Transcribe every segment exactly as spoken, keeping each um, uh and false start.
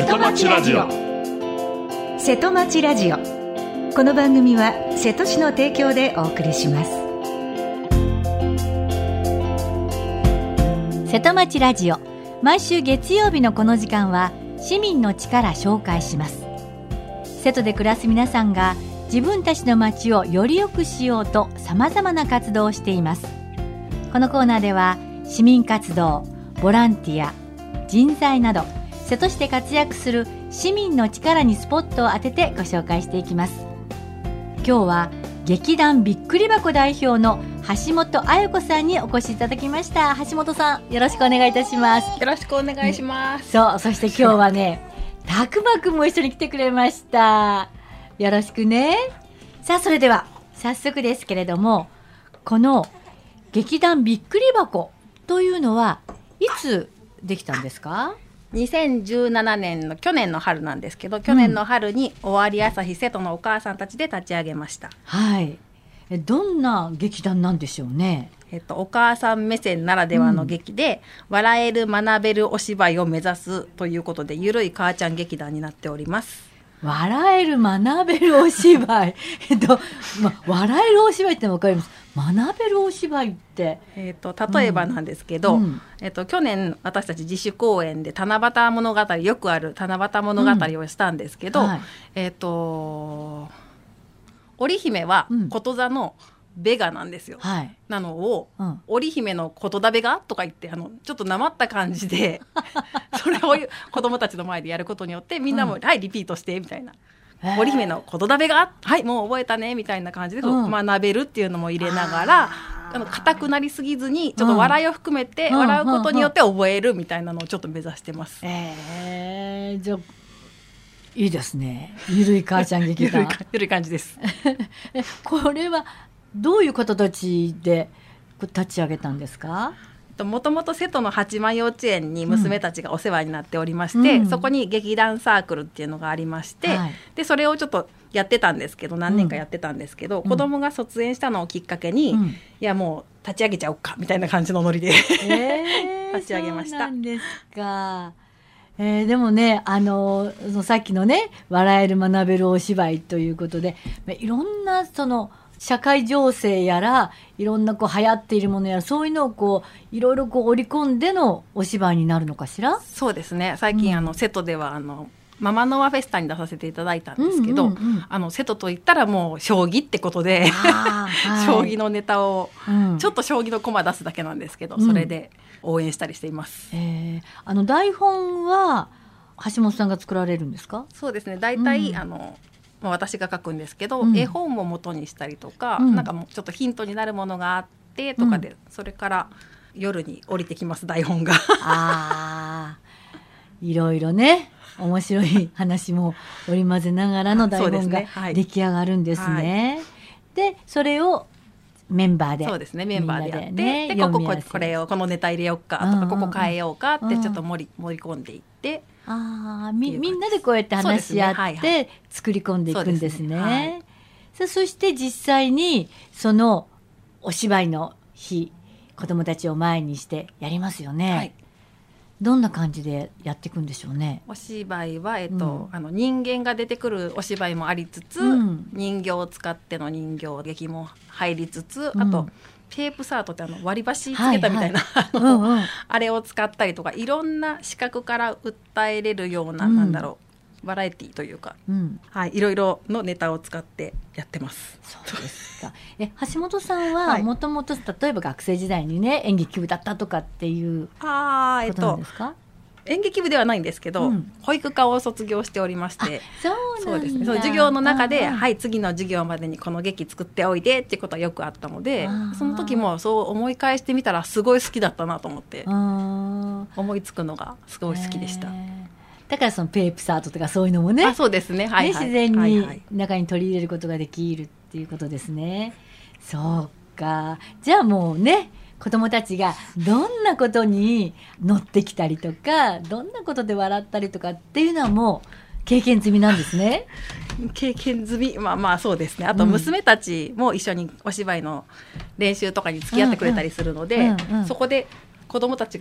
瀬戸町ラジオ。瀬戸町ラジオ、この番組は瀬戸市の提供でお送りします。 瀬戸町ラジオ、毎週月曜日のこの時間は市民の力紹介します。瀬戸で暮らす皆さんが自分たちの町をより良くしようとさまざまな活動をしています。このコーナーでは市民活動、ボランティア、人材など瀬戸市で活躍する市民の力にスポットを当ててご紹介していきます。今日は劇団びっくり箱代表の橋本彩子さんにお越しいただきました。橋本さん、よろしくお願いいたします。 よろしくお願いします。 そう、そして今日はねたくまくんも一緒に来てくれました。よろしくね。さあ、それでは早速ですけれども、この劇団びっくり箱というのはいつできたんですか？ にせんじゅうななねんの去年の春なんですけど、去年の春に尾張朝日瀬戸のお母さんたちで立ち上げました。 はい。えどんな劇団なんでしょうね。 えっと、お母さん目線ならではの劇で、うん、笑える学べるお芝居を目指すということで、ゆるい母ちゃん劇団になっております。 笑える学べるお芝居えっと、ま、笑えるお芝居って分かります。学べるお芝居って、 えっと、例えばなんですけど、うんえっと、去年私たち自主公演で七夕物語、よくある七夕物語をしたんですけど、うんはい、えっと織姫はこと座のベガなんですよ、うんはい、なのを、うん、織姫のことだベガとか言って、あのちょっとなまった感じでそれを子供たちの前でやることによって、みんなも、うん、はいリピートしてみたいな、織姫のことだべがはいもう覚えたねみたいな感じで、うん、学べるっていうのも入れながら、あの硬くなりすぎずにちょっと笑いを含めて、うん、笑うことによって覚えるみたいなのをちょっと目指してます。 えー、じゃあいいですね。ゆるい母ちゃん劇団ゆるい感じですこれはどういう方たちで立ち上げたんですか？ もともと瀬戸の八幡幼稚園に娘たちがお世話になっておりまして、うん、そこに劇団サークルっていうのがありまして、はい、でそれをちょっとやってたんですけど、何年かやってたんですけど、うん、子供が卒園したのをきっかけに、うん、いやもう立ち上げちゃおうかみたいな感じのノリで、 えー、 立ち上げました。 そうなんですか。えー、でもね、あのそのさっきのね、笑える学べるお芝居ということで、いろんなその社会情勢やら、いろんなこう流行っているものやら、そういうのをこういろいろこう織り込んでのお芝居になるのかしら？ そうですね。最近、うん、あの瀬戸ではあのママノワフェスタに出させていただいたんですけど、うんうんうん、あの瀬戸といったらもう将棋ってことで、はい、将棋のネタを、うん、ちょっと将棋の駒出すだけなんですけど、それで応援したりしています。 うんえー、あの台本は橋本さんが作られるんですか？ そうですね。だいたい、うん、あのまあ、私が書くんですけど、うん、絵本を元にしたりとか、うん、なんかもうちょっとヒントになるものがあってとかで、うん、それから夜に降りてきます、台本が。 あいろいろね、面白い話も織り交ぜながらの台本が出来上がるんですね。で、はい、それをメンバーでそうですね、メンバーでやって、ね、でこここれをこのネタ入れようかとか、うんうん、ここ変えようかってちょっと盛り、盛り込んでいって、 あ み, みんなでこうやって話し合って作り込んでいくんですね。はいはい、そ, そして実際にそのお芝居の日、子どもたちを前にしてやりますよね。はい、どんな感じでやっていくんでしょうね。 お芝居は、えっとうん、あの人間が出てくるお芝居もありつつ、うん、人形を使っての人形劇も入りつつ、うん、あとテープサートってあの割り箸つけたみたいな、はいはい、あの、うんうん、あれを使ったりとか、いろんな視覚から訴えれるような、うん、なんだろう、バラエティというか、うんはい、いろいろのネタを使ってやってます。 そうですか。え橋本さんはもともと例えば学生時代にね、演劇部だったとかっていうことなんですか？ 演劇部ではないんですけど、うん、保育科を卒業しておりまして、 そうなんだ。 そうですね、その授業の中で、はい、次の授業までにこの劇作っておいでっていうことはよくあったので、その時もそう思い返してみたらすごい好きだったなと思って、思いつくのがすごい好きでした。 だからそのペープサートとかそういうのもね、 あそうですね、はいはい、 自然に中に取り入れることができるっていうことですね。そうか。じゃあもうね、子どもたちがどんなことに乗ってきたりとか、どんなことで笑ったりとかっていうのはもう経験済みなんですね。 経験済み、まあまあそうですね。あと娘たちも一緒にお芝居の練習とかに付き合ってくれたりするので、そこで子どもたちが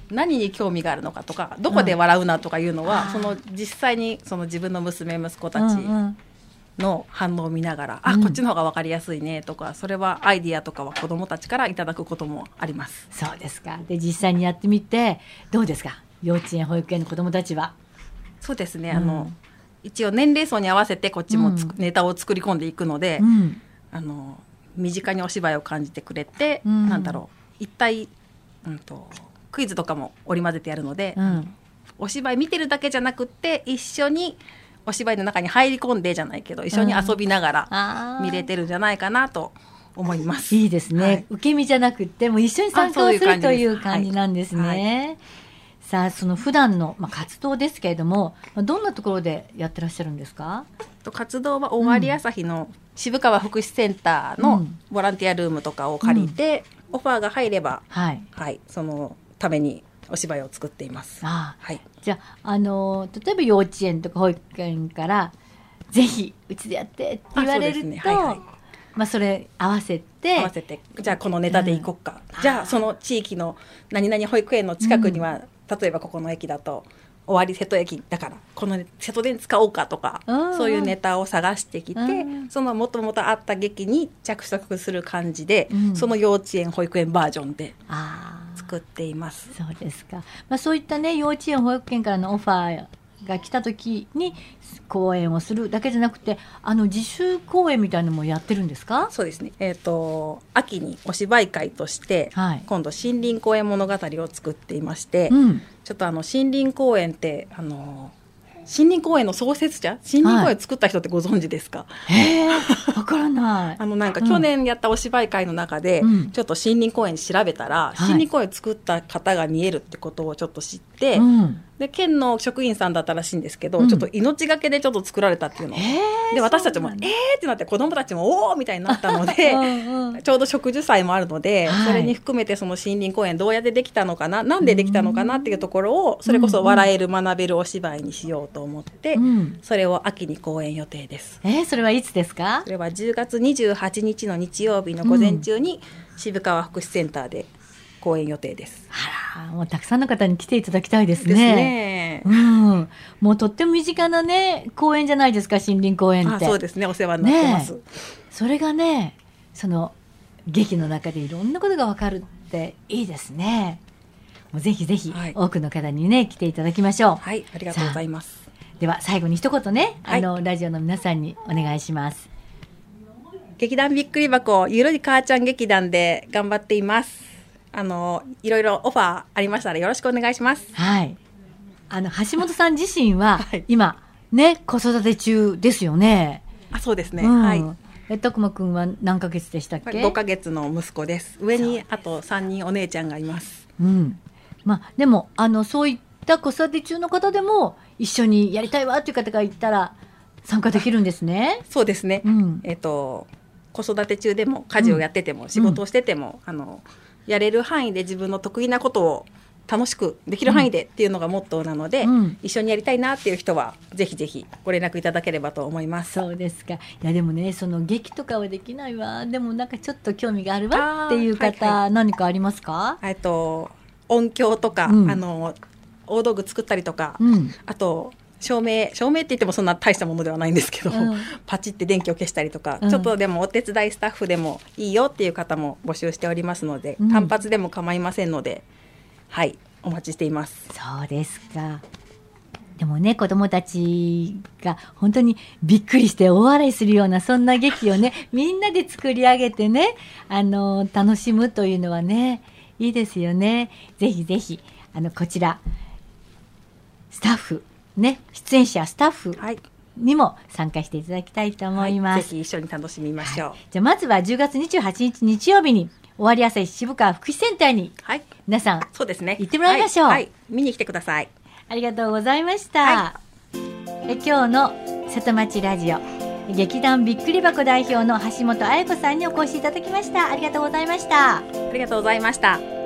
何に興味があるのかとかどこで笑うなとかいうのは、 うん、 その実際にその自分の娘息子たちの反応を見ながら、うんうん、あこっちの方が分かりやすいねとか、それはアイディアとかは子どもたちからいただくこともあります。 そうですか。で実際にやってみてどうですか、幼稚園保育園の子どもたちは。 そうですね、うん、あの一応年齢層に合わせてこっちもつ、うん、ネタを作り込んでいくので、うん、あの身近にお芝居を感じてくれて、うん、なんだろう一体、うん、とクイズとかも織り交ぜてやるので、うん、お芝居見てるだけじゃなくって一緒にお芝居の中に入り込んでじゃないけど一緒に遊びながら見れてるんじゃないかなと思います、 うん、いいですね、はい、受け身じゃなくっても一緒に参加をするという感じなんですね、はいはい、さあその普段の、まあ、活動ですけれどもどんなところでやってらっしゃるんですか。 活動は尾張旭の渋川福祉センターのボランティアルームとかを借りて、うん、オファーが入れば、はいはい、そのためにお芝居を作っています。 ああ、はい、じゃあ、あの例えば幼稚園とか保育園からぜひうちでやってって言われると、ねはいはい、まあ、それ合わせて合わせてじゃあこのネタでいこっか、うん、じゃあその地域の何々保育園の近くには、うん、例えばここの駅だと尾張瀬戸駅だからこの瀬戸で使おうかとか、そういうネタを探してきて、そのもともとあった劇に着色する感じで、うん、その幼稚園保育園バージョンで作っています。 そうですか、まあ、そういったね幼稚園保育園からのオファーが来た時に公演をするだけじゃなくて、あの自主公演みたいなのもやってるんですか。 そうですね、えーと、秋にお芝居会として、はい、今度森林公園物語を作っていまして、うん、ちょっとあの森林公園ってあの森林公園の創設者、森林公園を作った人ってご存知ですか。 はい、へー、わからないあのなんか去年やったお芝居会の中で、うん、ちょっと森林公園調べたら、うん、森林公園を作った方が見えるってことをちょっと知って、うん、で県の職員さんだったらしいんですけど、うん、ちょっと命がけでちょっと作られたっていうの、うん、で私たちもえーってなって子どもたちもおーみたいになったのでうん、うん、ちょうど植樹祭もあるので、はい、それに含めてその森林公園どうやってできたのかな、なんでできたのかなっていうところをそれこそ笑える学べるお芝居にしようと思って、うん、それを秋に公演予定です。 えー、それはいつですか。 それはじゅうがつにじゅうはちにちの日曜日の午前中に渋川福祉センターで公演予定です。 あら、もうたくさんの方に来ていただきたいですね。 ですね、 うん、もうとっても身近なね公園じゃないですか、森林公園って。 あ、そうですね、お世話になってます、ね、 それがねその劇の中でいろんなことが分かるっていいですね。もうぜひぜひ多くの方にね、はい、来ていただきましょう。 はい、ありがとうございます。 では最後に一言ね、あの、はい、ラジオの皆さんにお願いします。 劇団びっくり箱ゆるり母ちゃん劇団で頑張っています。あのいろいろオファーありましたらよろしくお願いします。 はい、あの橋本さん自身は今、ね、子育て中ですよね。 あ、そうですね、うん、はい。 えたくまくんは何ヶ月でしたっけ。 ごかげつの息子です。上にあとさんにんお姉ちゃんがいます。 うん、まあ、でもあのそういった子育て中の方でも一緒にやりたいわという方がいたら参加できるんですね。 そうですね、うん、えーと、子育て中でも家事をやってても、うん、仕事をしてても、うん、あのやれる範囲で自分の得意なことを楽しくできる範囲でっていうのがモットーなので、うん、一緒にやりたいなっていう人はぜひぜひご連絡いただければと思います。 そうですか。いやでもね、その劇とかはできないわ、でもなんかちょっと興味があるわっていう方、はいはい、何かありますか。 えっと音響とか、うん、あの大道具作ったりとか、うん、あと照明照明って言ってもそんな大したものではないんですけど、うん、パチって電気を消したりとか、うん、ちょっとでもお手伝いスタッフでもいいよっていう方も募集しておりますので、うん、単発でも構いませんので、はい、お待ちしています。 そうですか。でもね、子どもたちが本当にびっくりして大笑いするようなそんな劇をねみんなで作り上げてね、あの楽しむというのはねいいですよね。ぜひぜひあのこちらスタッフね、出演者スタッフにも参加していただきたいと思います、はい、 ぜひ一緒に楽しみましょう、はい、 じゃあまずはじゅうがつにじゅうはちにち日曜日に尾張朝日渋川福祉センターに皆さん、はい、 そうですね、 行ってもらいましょう、 はいはい、見に来てください。 ありがとうございました、はい、え今日の瀬戸町ラジオ劇団びっくり箱代表の橋本彩子さんにお越しいただきました。ありがとうございました。 ありがとうございました。